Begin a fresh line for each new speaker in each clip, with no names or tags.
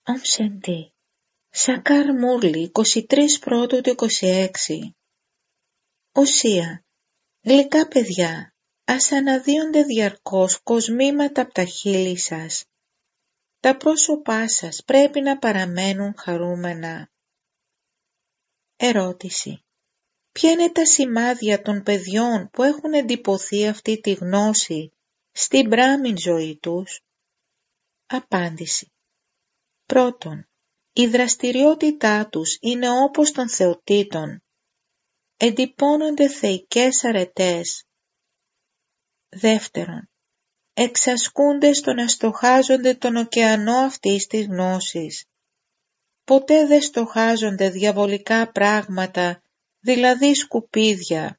Ομ Σαντι. Σακάρ Μούρλι, 23 Πρώτου του 26. Ουσία. Γλυκά παιδιά, ας αναδύονται διαρκώς κοσμήματα από τα χείλη σας. Τα πρόσωπά σας πρέπει να παραμένουν χαρούμενα. Ερώτηση. Ποια είναι τα σημάδια των παιδιών που έχουν εντυπωθεί αυτή τη γνώση στην μπράμιν ζωή τους? Απάντηση. Πρώτον, η δραστηριότητά τους είναι όπως των θεοτήτων. Εντυπώνονται θεϊκές αρετές. Δεύτερον, εξασκούνται στο να στοχάζονται τον ωκεανό αυτής της γνώσης. Ποτέ δεν στοχάζονται διαβολικά πράγματα, δηλαδή σκουπίδια.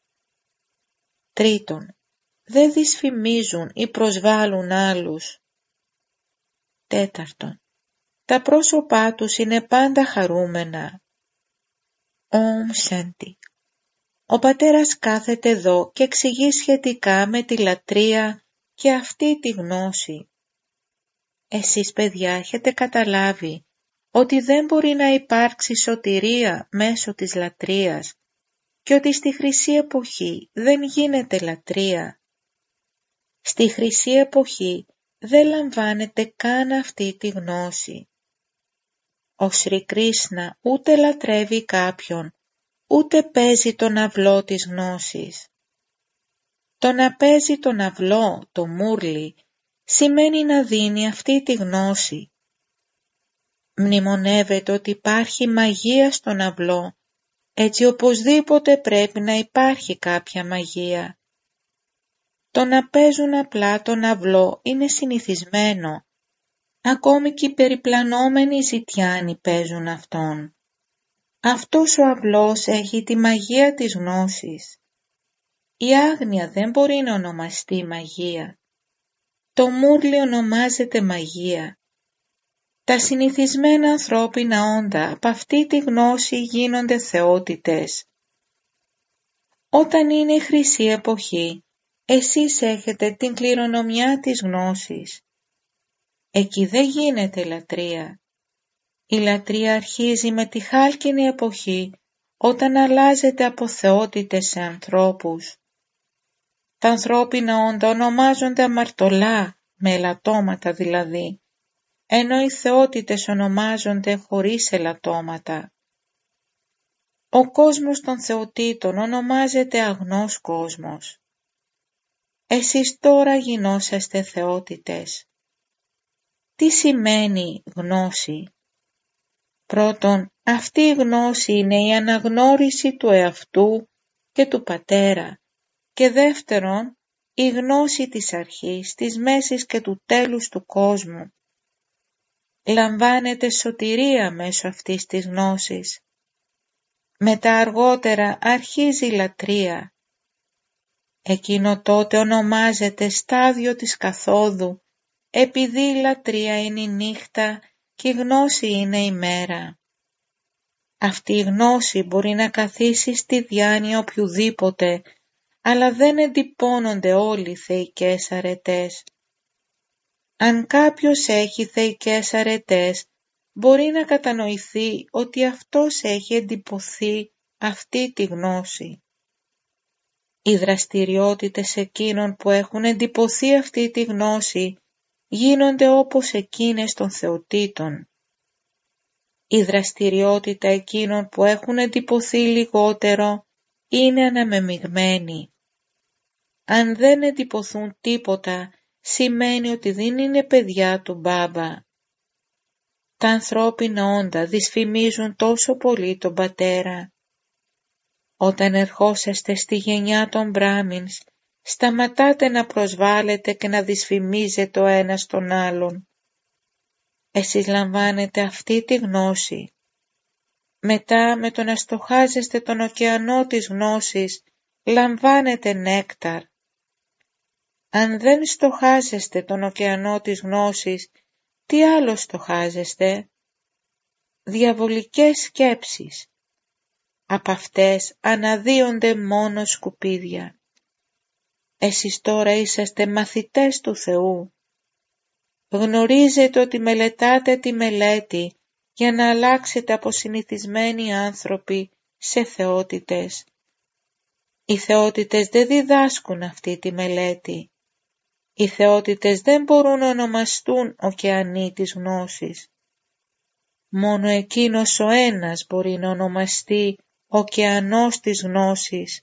Τρίτον, δεν δυσφημίζουν ή προσβάλλουν άλλους. Τέταρτον, τα πρόσωπά τους είναι πάντα χαρούμενα. Ομ Σαντι. Ο πατέρας κάθεται εδώ και εξηγεί σχετικά με τη λατρεία και αυτή τη γνώση. Εσείς παιδιά έχετε καταλάβει ότι δεν μπορεί να υπάρξει σωτηρία μέσω της λατρείας και ότι στη Χρυσή Εποχή δεν γίνεται λατρεία. Στη Χρυσή Εποχή δεν λαμβάνεται καν αυτή τη γνώση. Ο Σρι Κρίσνα ούτε λατρεύει κάποιον, ούτε παίζει τον αυλό της γνώσης. Το να παίζει τον αυλό, το μούρλι, σημαίνει να δίνει αυτή τη γνώση. Μνημονεύεται ότι υπάρχει μαγεία στον αυλό, έτσι οπωσδήποτε πρέπει να υπάρχει κάποια μαγεία. Το να παίζουν απλά τον αυλό είναι συνηθισμένο. Ακόμη και οι περιπλανόμενοι ζητιάνοι παίζουν αυτόν. Αυτός ο αυλός έχει τη μαγεία της γνώσης. Η άγνοια δεν μπορεί να ονομαστεί μαγεία. Το μούρλι ονομάζεται μαγεία. Τα συνηθισμένα ανθρώπινα όντα από αυτή τη γνώση γίνονται θεότητες. Όταν είναι η Χρυσή Εποχή, εσείς έχετε την κληρονομιά της γνώσης. Εκεί δεν γίνεται λατρεία. Η λατρεία αρχίζει με τη χάλκινη εποχή, όταν αλλάζεται από θεότητες σε ανθρώπους. Τα ανθρώπινα όντα ονομάζονται αμαρτωλά, με ελαττώματα δηλαδή, ενώ οι θεότητες ονομάζονται χωρίς ελαττώματα. Ο κόσμος των θεοτήτων ονομάζεται αγνός κόσμος. Εσείς τώρα γινόσαστε θεότητες. Τι σημαίνει γνώση? Πρώτον, αυτή η γνώση είναι η αναγνώριση του εαυτού και του πατέρα και δεύτερον, η γνώση της αρχής, της μέσης και του τέλους του κόσμου. Λαμβάνεται σωτηρία μέσω αυτής της γνώσης. Μετά αργότερα αρχίζει η λατρεία. Εκείνο τότε ονομάζεται στάδιο της καθόδου, επειδή η λατρεία είναι η νύχτα και η γνώση είναι η μέρα. Αυτή η γνώση μπορεί να καθίσει στη διάνοια οποιουδήποτε, αλλά δεν εντυπώνονται όλοι οι θεϊκές αρετές. Αν κάποιος έχει θεϊκές αρετές, μπορεί να κατανοηθεί ότι αυτός έχει εντυπωθεί αυτή τη γνώση. Οι δραστηριότητες εκείνων που έχουν εντυπωθεί αυτή τη γνώση γίνονται όπως εκείνες των θεοτήτων. Η δραστηριότητα εκείνων που έχουν εντυπωθεί λιγότερο είναι αναμεμειγμένη. Αν δεν εντυπωθούν τίποτα, σημαίνει ότι δεν είναι παιδιά του Μπάμπα. Τα ανθρώπινα όντα δυσφημίζουν τόσο πολύ τον πατέρα. Όταν ερχόσαστε στη γενιά των Μπράμινς, σταματάτε να προσβάλλετε και να δυσφημίζετε ο ένας τον άλλον. Εσείς λαμβάνετε αυτή τη γνώση. Μετά με το να στοχάζεστε τον ωκεανό της γνώσης, λαμβάνετε νέκταρ. Αν δεν στοχάζεστε τον ωκεανό της γνώσης, τι άλλο στοχάζεστε? Διαβολικές σκέψεις. Από αυτές αναδύονται μόνο σκουπίδια. Εσείς τώρα είσαστε μαθητές του Θεού. Γνωρίζετε ότι μελετάτε τη μελέτη για να αλλάξετε από συνηθισμένοι άνθρωποι σε θεότητες. Οι θεότητες δεν διδάσκουν αυτή τη μελέτη. Οι θεότητες δεν μπορούν να ονομαστούν ωκεανοί της γνώσης. Μόνο εκείνος ο ένας μπορεί να ονομαστεί ωκεανός της γνώσης.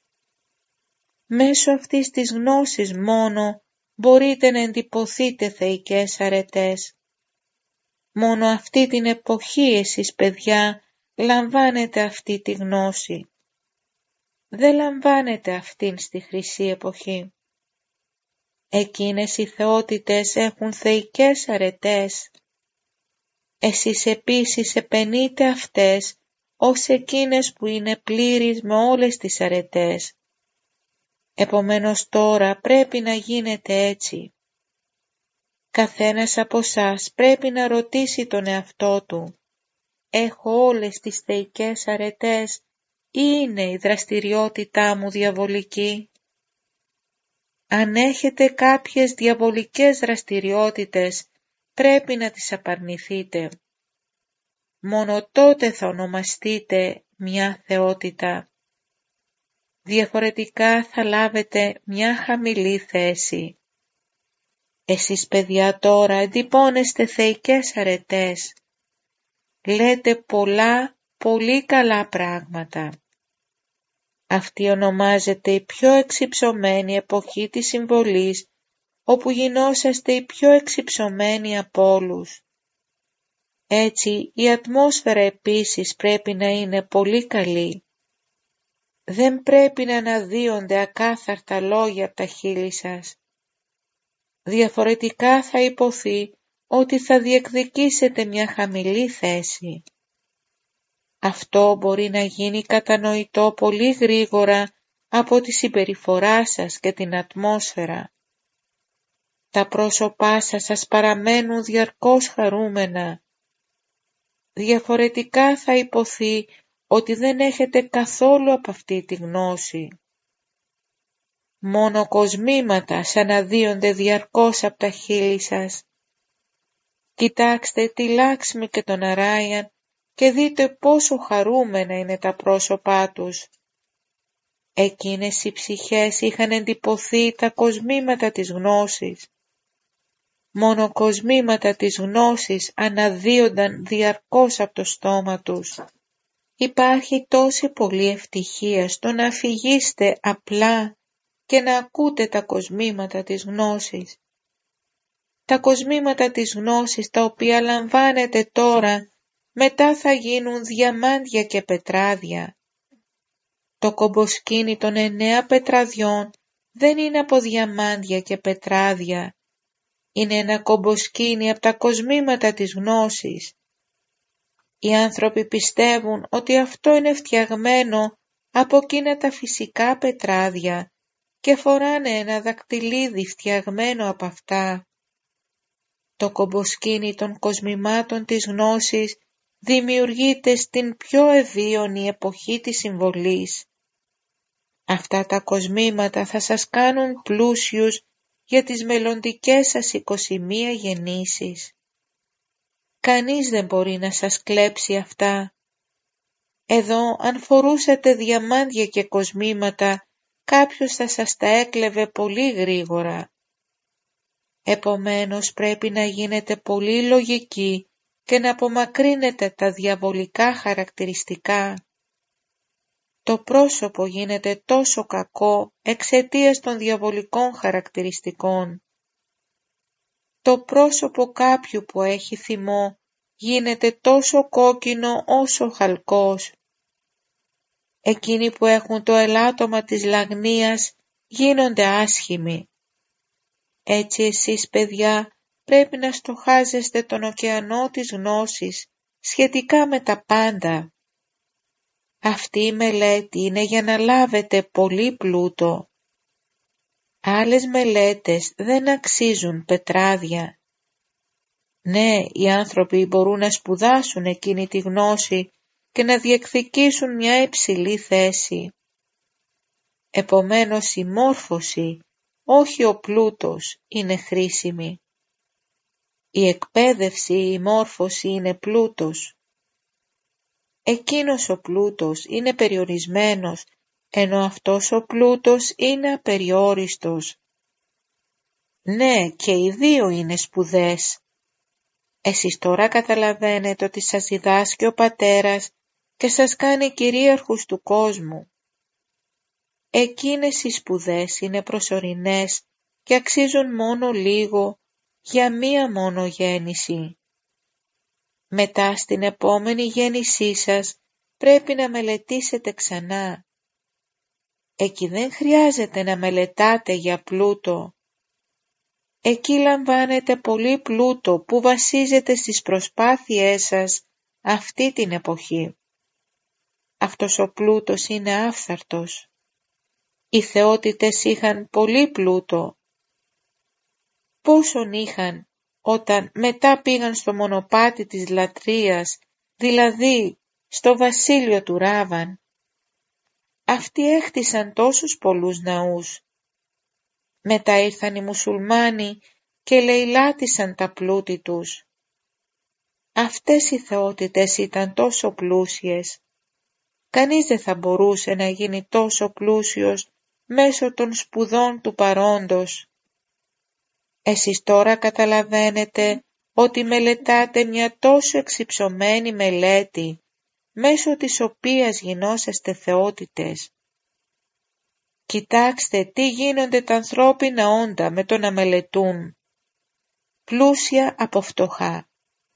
Μέσω αυτής της γνώσης μόνο μπορείτε να εντυπωθείτε θεϊκές αρετές. Μόνο αυτή την εποχή εσείς, παιδιά, λαμβάνετε αυτή τη γνώση. Δεν λαμβάνετε αυτήν στη χρυσή εποχή. Εκείνες οι θεότητες έχουν θεϊκές αρετές. Εσείς επίσης επενείτε αυτές ως εκείνες που είναι πλήρεις με όλες τις αρετές. Επομένως τώρα πρέπει να γίνετε έτσι. Καθένας από σας πρέπει να ρωτήσει τον εαυτό του: έχω όλες τις θεϊκές αρετές ή είναι η δραστηριότητά μου διαβολική? Αν έχετε κάποιες διαβολικές δραστηριότητες, πρέπει να τις απαρνηθείτε. Μόνο τότε θα ονομαστείτε μια θεότητα. Διαφορετικά θα λάβετε μια χαμηλή θέση. Εσείς, παιδιά, τώρα εντυπώνεστε θεϊκές αρετές. Λέτε πολύ καλά πράγματα. Αυτή ονομάζεται η πιο εξυψωμένη εποχή της συμβολής, όπου γινόσαστε οι πιο εξυψωμένοι από όλους. Έτσι η ατμόσφαιρα επίσης πρέπει να είναι πολύ καλή. Δεν πρέπει να αναδύονται ακάθαρτα λόγια από τα χείλη σας. Διαφορετικά θα υποθεί ότι θα διεκδικήσετε μια χαμηλή θέση. Αυτό μπορεί να γίνει κατανοητό πολύ γρήγορα από τη συμπεριφορά σας και την ατμόσφαιρα. Τα πρόσωπά σας παραμένουν διαρκώς χαρούμενα. Διαφορετικά θα υποθεί ότι δεν έχετε καθόλου από αυτή τη γνώση. Μόνο κοσμήματα αναδύονται διαρκώς από τα χείλη σας. Κοιτάξτε τη Λάξμη και τον Αράιαν και δείτε πόσο χαρούμενα είναι τα πρόσωπά τους. Εκείνες οι ψυχές είχαν εντυπωθεί τα κοσμήματα της γνώσης. Μόνο κοσμήματα της γνώσης αναδύονταν διαρκώς από το στόμα τους. Υπάρχει τόση πολλή ευτυχία στο να αφηγείστε απλά και να ακούτε τα κοσμήματα της γνώσης. Τα κοσμήματα της γνώσης τα οποία λαμβάνετε τώρα μετά θα γίνουν διαμάντια και πετράδια. Το κομποσκήνι των 9 πετραδιών δεν είναι από διαμάντια και πετράδια. Είναι ένα κομποσκήνι από τα κοσμήματα της γνώσης. Οι άνθρωποι πιστεύουν ότι αυτό είναι φτιαγμένο από εκείνα τα φυσικά πετράδια και φοράνε ένα δακτυλίδι φτιαγμένο από αυτά. Το κομποσκήνι των κοσμημάτων της γνώσης δημιουργείται στην πιο ευίωνη εποχή της συμβολής. Αυτά τα κοσμήματα θα σας κάνουν πλούσιους για τις μελλοντικές σας 21 γεννήσεις. Κανείς δεν μπορεί να σας κλέψει αυτά. Εδώ αν φορούσατε διαμάντια και κοσμήματα, κάποιος θα σας τα έκλεβε πολύ γρήγορα. Επομένως πρέπει να γίνετε πολύ λογικοί και να απομακρύνετε τα διαβολικά χαρακτηριστικά. Το πρόσωπο γίνεται τόσο κακό εξαιτίας των διαβολικών χαρακτηριστικών. Το πρόσωπο κάποιου που έχει θυμό γίνεται τόσο κόκκινο όσο χαλκός. Εκείνοι που έχουν το ελάττωμα της λαγνίας γίνονται άσχημοι. Έτσι εσείς, παιδιά, πρέπει να στοχάζεστε τον ωκεανό της γνώσης σχετικά με τα πάντα. Αυτή η μελέτη είναι για να λάβετε πολύ πλούτο. Άλλες μελέτες δεν αξίζουν πετράδια. Ναι, οι άνθρωποι μπορούν να σπουδάσουν εκείνη τη γνώση και να διεκδικήσουν μια υψηλή θέση. Επομένως η μόρφωση, όχι ο πλούτος, είναι χρήσιμη. Η εκπαίδευση, η μόρφωση είναι πλούτος. Εκείνος ο πλούτος είναι περιορισμένος, ενώ αυτός ο πλούτος είναι απεριόριστος. Ναι, και οι δύο είναι σπουδές. Εσείς τώρα καταλαβαίνετε ότι σας διδάσκει ο Πατέρας και σας κάνει κυρίαρχους του κόσμου. Εκείνες οι σπουδές είναι προσωρινές και αξίζουν μόνο λίγο για μία μόνο γέννηση. Μετά στην επόμενη γέννησή σας πρέπει να μελετήσετε ξανά. Εκεί δεν χρειάζεται να μελετάτε για πλούτο. Εκεί λαμβάνετε πολύ πλούτο που βασίζεται στις προσπάθειές σας αυτή την εποχή. Αυτός ο πλούτος είναι άφθαρτος. Οι θεότητες είχαν πολύ πλούτο. Πόσον είχαν όταν μετά πήγαν στο μονοπάτι της λατρείας, δηλαδή στο βασίλειο του Ράβαν. Αυτοί έχτισαν τόσους πολλούς ναούς. Μετά ήρθαν οι μουσουλμάνοι και λαιλάτισαν τα πλούτη τους. Αυτές οι θεότητες ήταν τόσο πλούσιες. Κανείς δεν θα μπορούσε να γίνει τόσο πλούσιος μέσω των σπουδών του παρόντος. Εσείς τώρα καταλαβαίνετε ότι μελετάτε μια τόσο εξυψωμένη μελέτη, μέσω της οποίας γινόσαστε θεότητες. Κοιτάξτε τι γίνονται τα ανθρώπινα όντα με το να μελετούν. Πλούσια από φτωχά.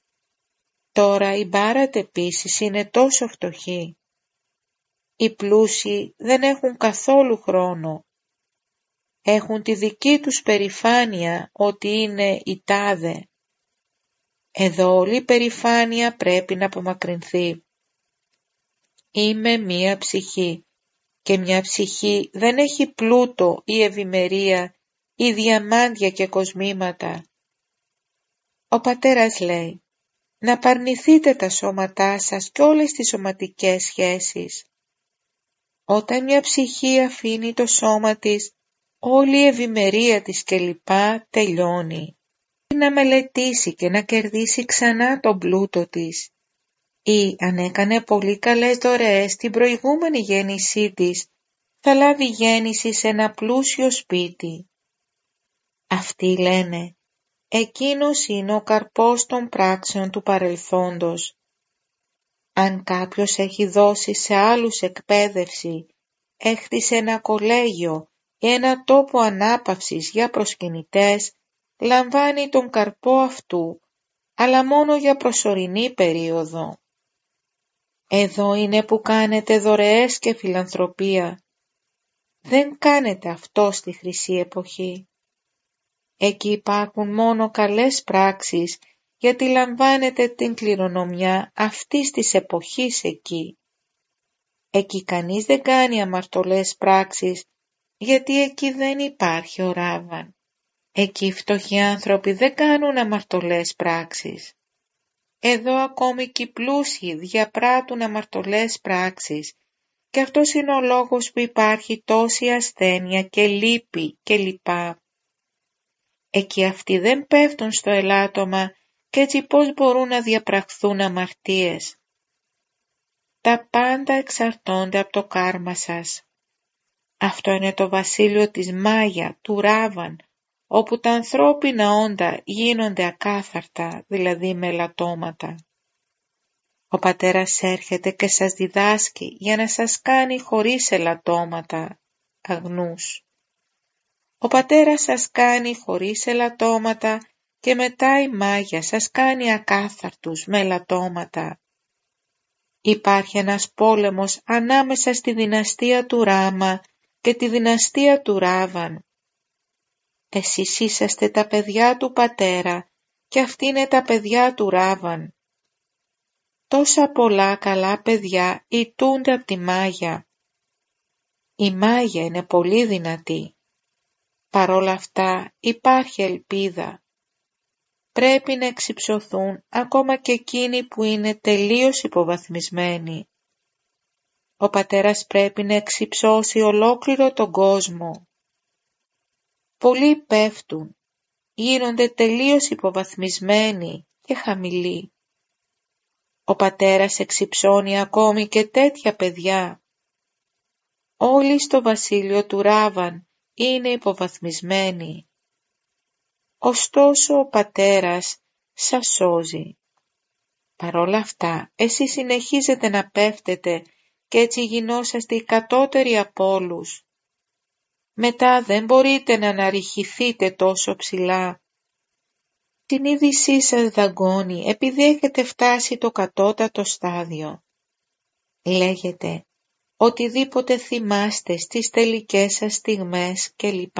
Τώρα οι Μπάρατ επίσης είναι τόσο φτωχοί. Οι πλούσιοι δεν έχουν καθόλου χρόνο. Έχουν τη δική τους περηφάνεια ότι είναι οι τάδε. Εδώ όλη η περηφάνεια πρέπει να απομακρυνθεί. Είμαι μία ψυχή και μια ψυχή δεν έχει πλούτο ή ευημερία ή διαμάντια και κοσμήματα. Ο Πατέρας λέει να παρνηθείτε τα σώματά σας και όλες τις σωματικές σχέσεις. Όταν μια ψυχή αφήνει το σώμα της, όλη η ευημερία της κλπ. Τελειώνει. Να μελετήσει και να κερδίσει ξανά τον πλούτο της. Ή αν έκανε πολύ καλές δωρεές στην προηγούμενη γέννησή της, θα λάβει γέννηση σε ένα πλούσιο σπίτι. Αυτοί λένε, εκείνος είναι ο καρπός των πράξεων του παρελθόντος. Αν κάποιος έχει δώσει σε άλλους εκπαίδευση, έχτισε ένα κολέγιο ή ένα τόπο ανάπαυσης για προσκυνητές, λαμβάνει τον καρπό αυτού, αλλά μόνο για προσωρινή περίοδο. Εδώ είναι που κάνετε δωρεές και φιλανθρωπία. Δεν κάνετε αυτό στη χρυσή εποχή. Εκεί υπάρχουν μόνο καλές πράξεις, γιατί λαμβάνετε την κληρονομιά αυτής της εποχής εκεί. Εκεί κανείς δεν κάνει αμαρτωλές πράξεις, γιατί εκεί δεν υπάρχει ο Ράβαν. Εκεί οι φτωχοί άνθρωποι δεν κάνουν αμαρτωλές πράξεις. Εδώ ακόμη και οι πλούσιοι διαπράττουν αμαρτωλές πράξεις και αυτός είναι ο λόγος που υπάρχει τόση ασθένεια και λύπη και λοιπά. Εκεί αυτοί δεν πέφτουν στο ελάττωμα και έτσι πώς μπορούν να διαπραχθούν αμαρτίες. Τα πάντα εξαρτώνται από το κάρμα σας. Αυτό είναι το βασίλειο της Μάγια, του Ράβαν, όπου τα ανθρώπινα όντα γίνονται ακάθαρτα, δηλαδή με ελαττώματα. Ο Πατέρας έρχεται και σας διδάσκει για να σας κάνει χωρίς ελαττώματα, αγνούς. Ο Πατέρας σας κάνει χωρίς ελαττώματα και μετά η Μάγια σας κάνει ακάθαρτους με ελαττώματα. Υπάρχει ένας πόλεμος ανάμεσα στη δυναστεία του Ράμα και τη δυναστεία του Ράβαν. Εσείς είσαστε τα παιδιά του Πατέρα και αυτοί είναι τα παιδιά του Ράβαν. Τόσα πολλά καλά παιδιά ηττούνται από τη Μάγια. Η Μάγια είναι πολύ δυνατή. Παρόλα αυτά υπάρχει ελπίδα. Πρέπει να εξυψωθούν ακόμα και εκείνοι που είναι τελείως υποβαθμισμένοι. Ο Πατέρας πρέπει να εξυψώσει ολόκληρο τον κόσμο. Πολλοί πέφτουν. γίνονται τελείως υποβαθμισμένοι και χαμηλοί. Ο πατέρας εξυψώνει ακόμη και τέτοια παιδιά. Όλοι στο βασίλειο του Ράβαν είναι υποβαθμισμένοι. Ωστόσο ο πατέρας σας σώζει. Παρόλα αυτά, εσείς συνεχίζετε να πέφτετε και έτσι γινόσαστε οι κατώτεροι από όλους. Μετά δεν μπορείτε να αναρριχηθείτε τόσο ψηλά. Η συνείδησή σας δαγκώνει επειδή έχετε φτάσει το κατώτατο στάδιο. Λέγετε οτιδήποτε θυμάστε στις τελικές σας στιγμές κλπ.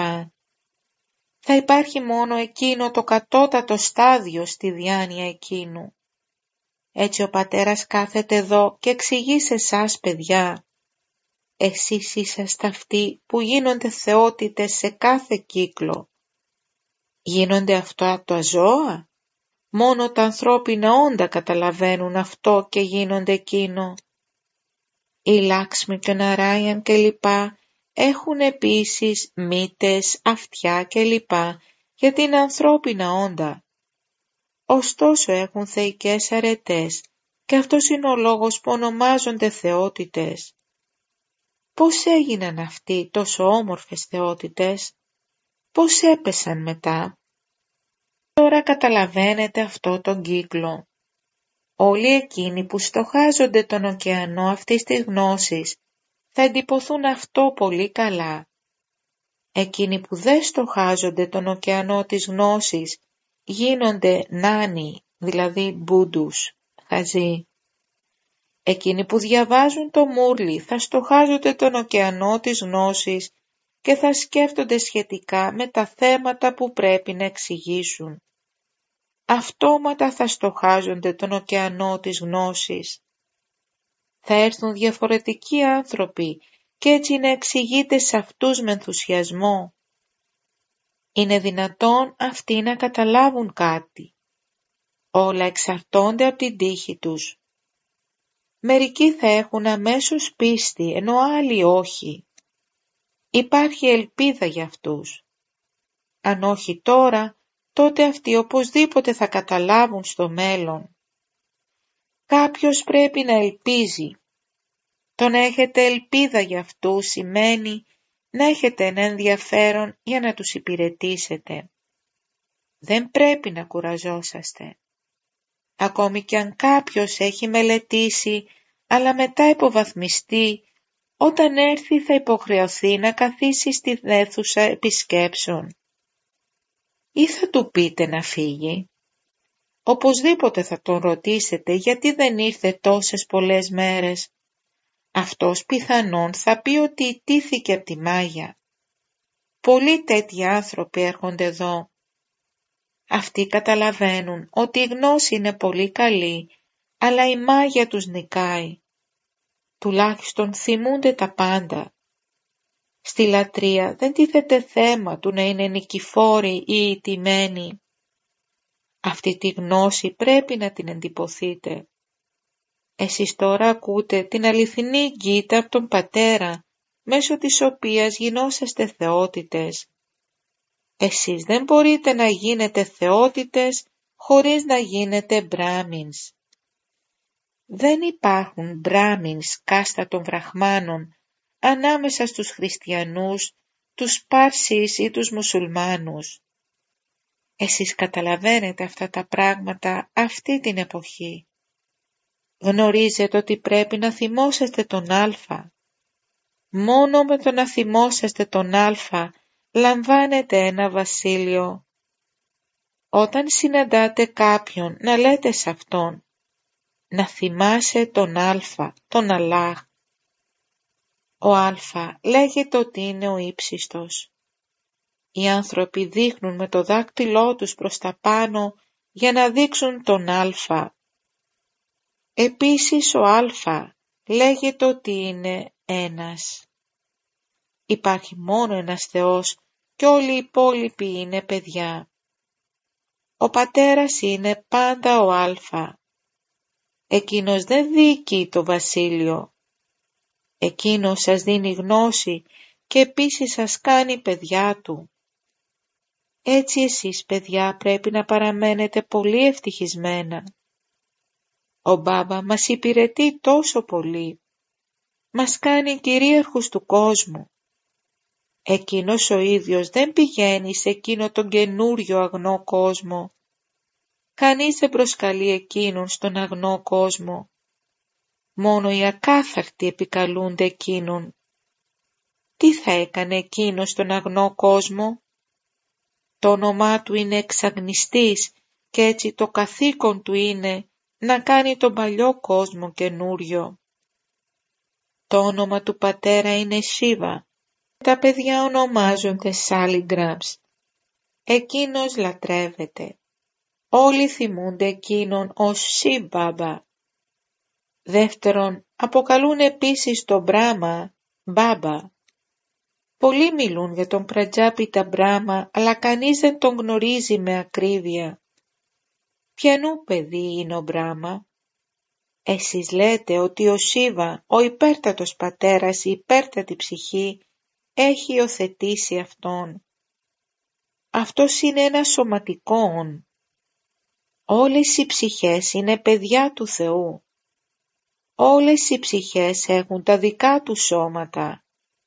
Θα υπάρχει μόνο εκείνο το κατώτατο στάδιο στη διάνοια εκείνου. Έτσι ο πατέρας κάθεται εδώ και εξηγεί σε εσάς παιδιά. Εσείς είσαστε αυτοί που γίνονται θεότητες σε κάθε κύκλο. Γίνονται αυτά τα ζώα? Μόνο τα ανθρώπινα όντα καταλαβαίνουν αυτό και γίνονται εκείνο. Οι Λάξμι και ο Ναράιαν κλπ. Έχουν επίσης μύτες, αυτιά κλπ. Γιατί είναι ανθρώπινα όντα. Ωστόσο έχουν θεϊκές αρετές και αυτός είναι ο λόγος που ονομάζονται θεότητες. Πώς έγιναν αυτοί τόσο όμορφες θεότητες? Πώς έπεσαν μετά? Τώρα καταλαβαίνετε αυτό τον κύκλο. Όλοι εκείνοι που στοχάζονται τον ωκεανό αυτής της γνώσης θα εντυπωθούν αυτό πολύ καλά. Εκείνοι που δεν στοχάζονται τον ωκεανό της γνώσης γίνονται νάνοι, δηλαδή μπούντους, χαζοί. Εκείνοι που διαβάζουν το Μούρλι θα στοχάζονται τον ωκεανό της γνώσης και θα σκέφτονται σχετικά με τα θέματα που πρέπει να εξηγήσουν. Αυτόματα θα στοχάζονται τον ωκεανό της γνώσης. Θα έρθουν διαφορετικοί άνθρωποι και έτσι να εξηγείται σε αυτούς με ενθουσιασμό. Είναι δυνατόν αυτοί να καταλάβουν κάτι. Όλα εξαρτώνται από την τύχη τους. Μερικοί θα έχουν αμέσως πίστη, ενώ άλλοι όχι. Υπάρχει ελπίδα για αυτούς. Αν όχι τώρα, τότε αυτοί οπωσδήποτε θα καταλάβουν στο μέλλον. Κάποιος πρέπει να ελπίζει. Το να έχετε ελπίδα για αυτούς σημαίνει να έχετε ένα ενδιαφέρον για να τους υπηρετήσετε. Δεν πρέπει να κουραζόσαστε. Ακόμη κι αν κάποιος έχει μελετήσει, αλλά μετά υποβαθμιστεί, όταν έρθει θα υποχρεωθεί να καθίσει στη αίθουσα επισκέψεων. Ή θα του πείτε να φύγει. Οπωσδήποτε θα τον ρωτήσετε γιατί δεν ήρθε τόσες πολλές μέρες. Αυτός πιθανόν θα πει ότι ιτήθηκε από τη Μάγια. Πολλοί τέτοιοι άνθρωποι έρχονται εδώ. Αυτοί καταλαβαίνουν ότι η γνώση είναι πολύ καλή, αλλά η Μάγια τους νικάει. Τουλάχιστον θυμούνται τα πάντα. Στη λατρεία δεν τίθεται θέμα του να είναι νικηφόροι ή ηττημένοι. Αυτή τη γνώση πρέπει να την εντυπωθείτε. Εσείς τώρα ακούτε την αληθινή γκίτα από τον Πατέρα, μέσω της οποίας γινόσαστε θεότητες. Εσείς δεν μπορείτε να γίνετε θεότητες χωρίς να γίνετε μπράμινς. Δεν υπάρχουν μπράμινς κάστα των βραχμάνων ανάμεσα στους χριστιανούς, τους Πάρσις ή τους μουσουλμάνους. Εσείς καταλαβαίνετε αυτά τα πράγματα αυτή την εποχή. Γνωρίζετε ότι πρέπει να θυμόσαστε τον Α. Μόνο με το να θυμόσαστε τον Α λαμβάνετε ένα βασίλειο. Όταν συναντάτε κάποιον να λέτε σε αυτόν να θυμάσαι τον Α, τον Αλλάχ. Ο Α λέγεται ότι είναι ο ύψιστος. Οι άνθρωποι δείχνουν με το δάκτυλό τους προς τα πάνω για να δείξουν τον Α. Επίσης ο Α λέγεται ότι είναι ένας. Υπάρχει μόνο ένας Θεός και όλοι οι υπόλοιποι είναι παιδιά. Ο Πατέρας είναι πάντα ο Α. Εκείνος δεν διοικεί το βασίλειο. Εκείνος σας δίνει γνώση και επίσης σας κάνει παιδιά του. Έτσι εσείς παιδιά πρέπει να παραμένετε πολύ ευτυχισμένα. Ο Μπάμπα μας υπηρετεί τόσο πολύ. Μας κάνει κυρίαρχους του κόσμου. Εκείνος ο ίδιος δεν πηγαίνει σε εκείνο τον καινούριο αγνό κόσμο. Κανείς δεν προσκαλεί εκείνον στον αγνό κόσμο. Μόνο οι ακάθαρτοι επικαλούνται εκείνον. Τι θα έκανε εκείνος στον αγνό κόσμο? Το όνομά του είναι εξαγνιστής και έτσι το καθήκον του είναι να κάνει τον παλιό κόσμο καινούριο. Το όνομα του πατέρα είναι Σίβα. Τα παιδιά ονομάζονται Σάλιγκραμς. Εκείνος λατρεύεται. Όλοι θυμούνται εκείνον ως Σιβ Μπάμπα. Δεύτερον, αποκαλούν επίσης τον Μπράμα Μπάμπα. Πολλοί μιλούν για τον Πρατζάπιτα Μπράμα, αλλά κανείς δεν τον γνωρίζει με ακρίβεια. Ποιανού παιδί είναι ο Μπράμα? Εσείς λέτε ότι ο Σίβα, ο υπέρτατος πατέρας, η υπέρτατη ψυχή, έχει υιοθετήσει αυτόν. Αυτός είναι ένα σωματικό όν. Όλες οι ψυχές είναι παιδιά του Θεού. Όλες οι ψυχές έχουν τα δικά τους σώματα.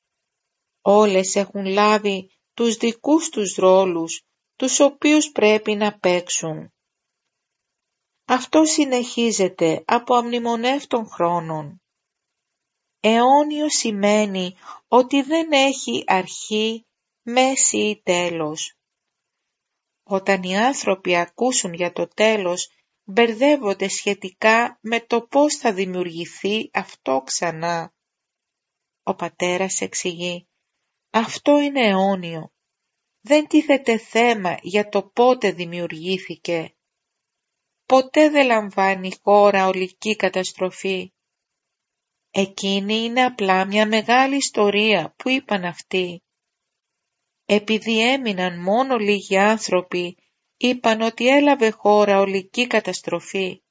Όλες έχουν λάβει τους δικούς τους ρόλους, τους οποίους πρέπει να παίξουν. Αυτό συνεχίζεται από αμνημονεύτων χρόνων. Αιώνιο σημαίνει ότι δεν έχει αρχή, μέση ή τέλος. Όταν οι άνθρωποι ακούσουν για το τέλος, μπερδεύονται σχετικά με το πώς θα δημιουργηθεί αυτό ξανά. Ο πατέρας εξηγεί, αυτό είναι αιώνιο. Δεν τίθεται θέμα για το πότε δημιουργήθηκε. Ποτέ δεν λαμβάνει χώρα ολική καταστροφή. Εκείνη είναι απλά μια μεγάλη ιστορία που είπαν αυτοί. Επειδή έμειναν μόνο λίγοι άνθρωποι, είπαν ότι έλαβε χώρα ολική καταστροφή.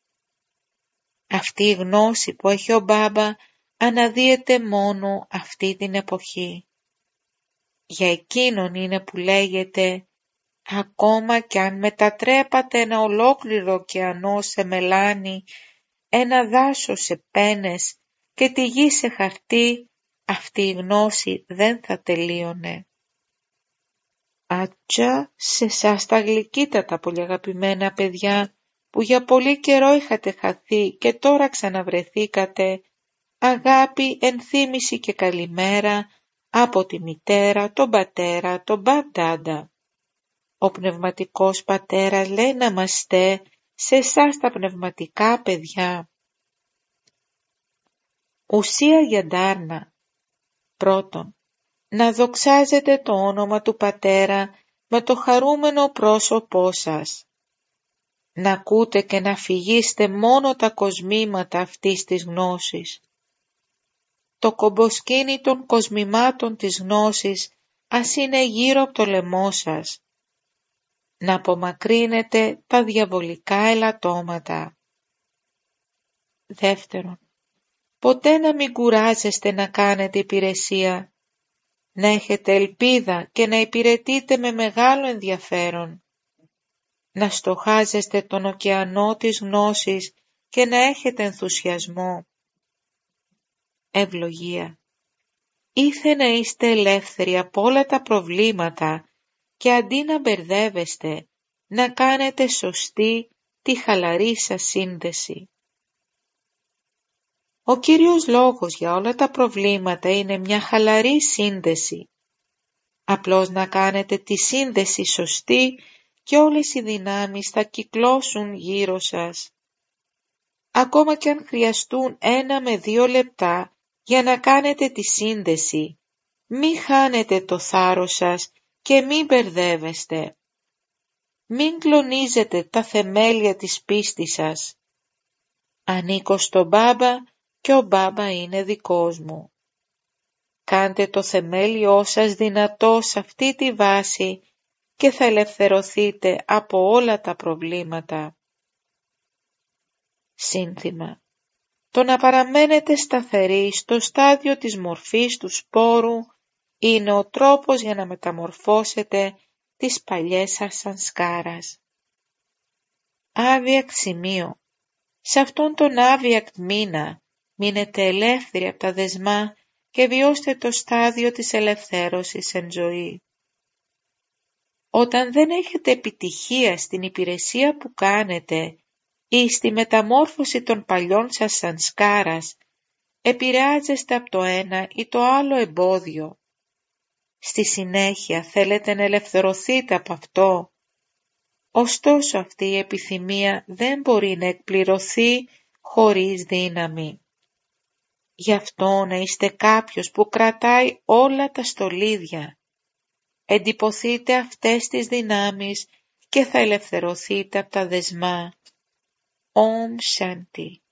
Αυτή η γνώση που έχει ο Μπάμπα αναδύεται μόνο αυτή την εποχή. Για εκείνον είναι που λέγεται, ακόμα κι αν μετατρέπατε ένα ολόκληρο ωκεανό σε μελάνι, ένα δάσος σε πένες και τη γη σε χαρτί, αυτή η γνώση δεν θα τελείωνε. Άτσα σε εσάς τα γλυκύτατα πολύ αγαπημένα παιδιά, που για πολύ καιρό είχατε χαθεί και τώρα ξαναβρεθήκατε, αγάπη, ενθύμηση και καλημέρα από τη μητέρα, τον πατέρα, τον Μπαμπ-Ντάντα. Ο πνευματικός πατέρας λέει να είμαστε σε εσάς τα πνευματικά παιδιά. Ουσία για ντάρνα. Πρώτον, να δοξάζετε το όνομα του Πατέρα με το χαρούμενο πρόσωπό σας. Να ακούτε και να φυγείστε μόνο τα κοσμήματα αυτής της γνώσης. Το κομποσκήνι των κοσμημάτων της γνώσης ας είναι γύρω από το λαιμό σας. Να απομακρύνετε τα διαβολικά ελαττώματα. Δεύτερον, ποτέ να μην κουράζεστε να κάνετε υπηρεσία. Να έχετε ελπίδα και να υπηρετείτε με μεγάλο ενδιαφέρον. Να στοχάζεστε τον ωκεανό της γνώσης και να έχετε ενθουσιασμό. Ευλογία. Ήθε να είστε ελεύθεροι από όλα τα προβλήματα και αντί να μπερδεύεστε, να κάνετε σωστή τη χαλαρή σας σύνδεση. Ο κύριος λόγος για όλα τα προβλήματα είναι μια χαλαρή σύνδεση. Απλώς να κάνετε τη σύνδεση σωστή και όλες οι δυνάμεις θα κυκλώσουν γύρω σας. Ακόμα και αν χρειαστούν 1 με 2 λεπτά για να κάνετε τη σύνδεση, μη χάνετε το θάρρος σας και μην μπερδεύεστε. Μην κλονίζετε τα θεμέλια της πίστης σας. Ανήκω στον Μπάμπα και ο Μπάμπα είναι δικός μου. Κάντε το θεμέλιό σας δυνατό σε αυτή τη βάση και θα ελευθερωθείτε από όλα τα προβλήματα. Σύνθημα. Το να παραμένετε σταθεροί στο στάδιο της μορφής του σπόρου είναι ο τρόπος για να μεταμορφώσετε της παλιές ασανσκάρας. Άβιακ σημείο. Σε αυτόν τον άβιακ μήνα μείνετε ελεύθεροι από τα δεσμά και βιώστε το στάδιο της ελευθέρωσης εν ζωή. Όταν δεν έχετε επιτυχία στην υπηρεσία που κάνετε ή στη μεταμόρφωση των παλιών σας σανσκάρας, επηρεάζεστε από το ένα ή το άλλο εμπόδιο. Στη συνέχεια θέλετε να ελευθερωθείτε από αυτό. Ωστόσο αυτή η επιθυμία δεν μπορεί να εκπληρωθεί χωρίς δύναμη. Γι' αυτό να είστε κάποιος που κρατάει όλα τα στολίδια. Εντυπωθείτε αυτές τις δυνάμεις και θα ελευθερωθείτε από τα δεσμά. Om Shanti.